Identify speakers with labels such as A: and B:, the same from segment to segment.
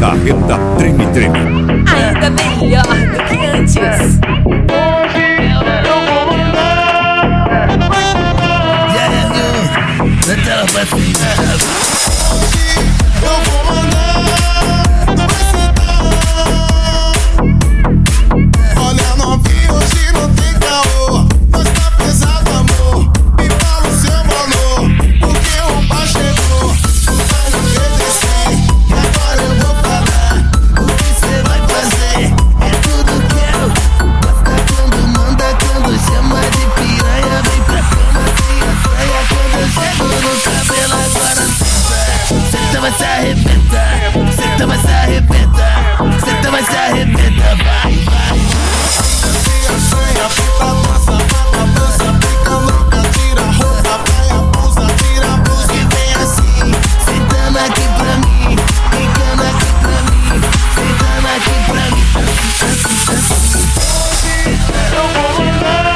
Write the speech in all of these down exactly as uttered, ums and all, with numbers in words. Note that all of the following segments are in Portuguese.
A: Carreta Treme Treme.
B: Ainda melhor do que antes.
C: Naquela vacina.
D: Eu vou mandar, tu vai sentar. Olha, novinho, hoje não tem caô. Mas tá pesado, amor. Me fala o seu valor, porque o pai chegou. Vai no obedecer, e agora eu vou falar.
C: O que cê vai fazer? É tudo que eu. Gosta quando manda, quando chama de piranha. Vem pra cama, se assanha. Quando eu chego no cabelo, agora senta. Senta, vai se arrebentar. Senta, vai se arrebentar. Senta, vai se arrebentar. Vai, vai.
D: Se assanha, fica tua safada, dança, fica louca, tira a roupa, vai a blusa, tira a blusa.
C: E vem assim, sentando aqui pra mim. Ficando aqui pra mim. Sentando aqui pra mim. Assim, assim, assim.
D: Eu vou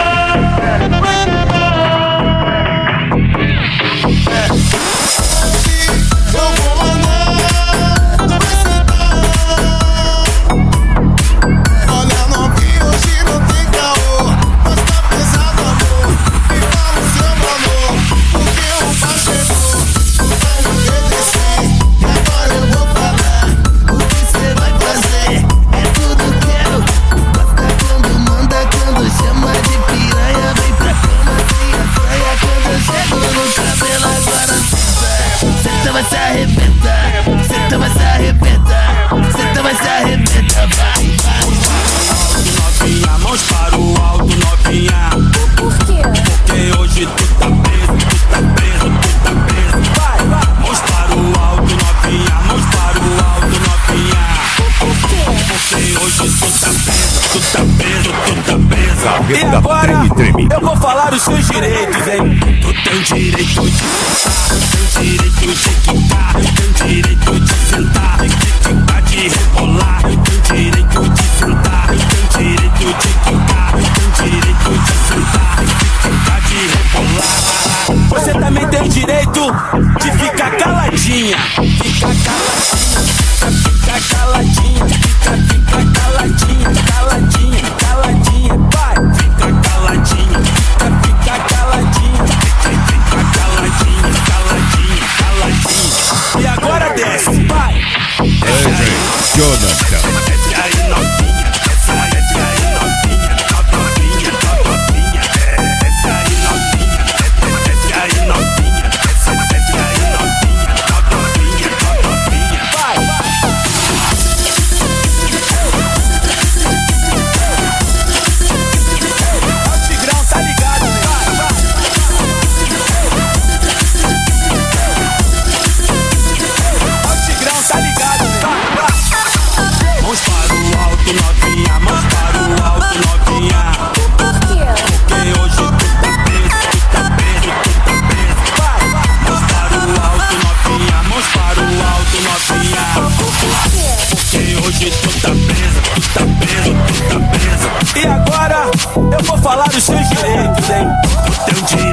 D: Eu vou mandar, tu vai sentar. Olha, novinho, hoje não tem caô. Mas tá pesado, amor. Me fala o seu valor, porque o pai chegou. Vai no obedecer,
C: E agora eu vou falar. O que cê vai fazer? É tudo que eu. Gosta quando manda, quando chama de piranha. Vem pra cama, se assanha. Quando eu chego no cabelo, agora senta. Senta, vai se arrebentar. Senta, vai se arrebentar. Senta, vai se arrebentar. Vai, vai.
E: Novinha, mãos para o alto, novinha.
B: Por quê?
E: Porque hoje tu tá preso, tu tá preso, tu tá preso. Vai, vai. Mãos para o alto, novinha. Mãos para o alto, novinha.
B: Por quê?
E: Porque hoje tu tá preso, tu tá preso, tu tá preso. E
A: Carreta
E: agora
A: Treme Treme.
E: eu vou falar os seus direitos, hein? Tu tem direito de sentar, tem direito de quicar, tem direito de sentar, de quicar, de rebolar, tem direito de sentar, tem direito de quicar, tem direito de sentar, de quicar, de rebolar. Você também tem direito de ficar caladinha, ficar caladinha, ficar caladinha, fica, fica caladinha, caladinha, caladinha, vai, fica caladinha, fica, fica caladinha, fica, fica caladinha, caladinha, caladinha. E agora desce, vai.
A: D J Jonathan.
E: Desce aí, novinha, desce aí, desce aí, novinha, novinha, novinha, desce aí, novinha, desce aí, novinha, desce, desce aí, novinha, novinha, novinha, vai, vai. O Tigrão tá ligado, né? Vai, vai. O Tigrão tá ligado, né? Vai, vai. Mãos para o alto, novinha. Mãos para o alto, novinha.
B: Por quê?
E: Porque hoje tu tá preso, tu tá preso, tu tá preso. Vai, vai. Mãos para o alto, novinha. Mãos para o alto, novinha.
B: Por quê?
E: Porque hoje tu tá preso, tu tá preso, tu tá preso. E agora eu vou falar os seus direitos, hein? Tu tem o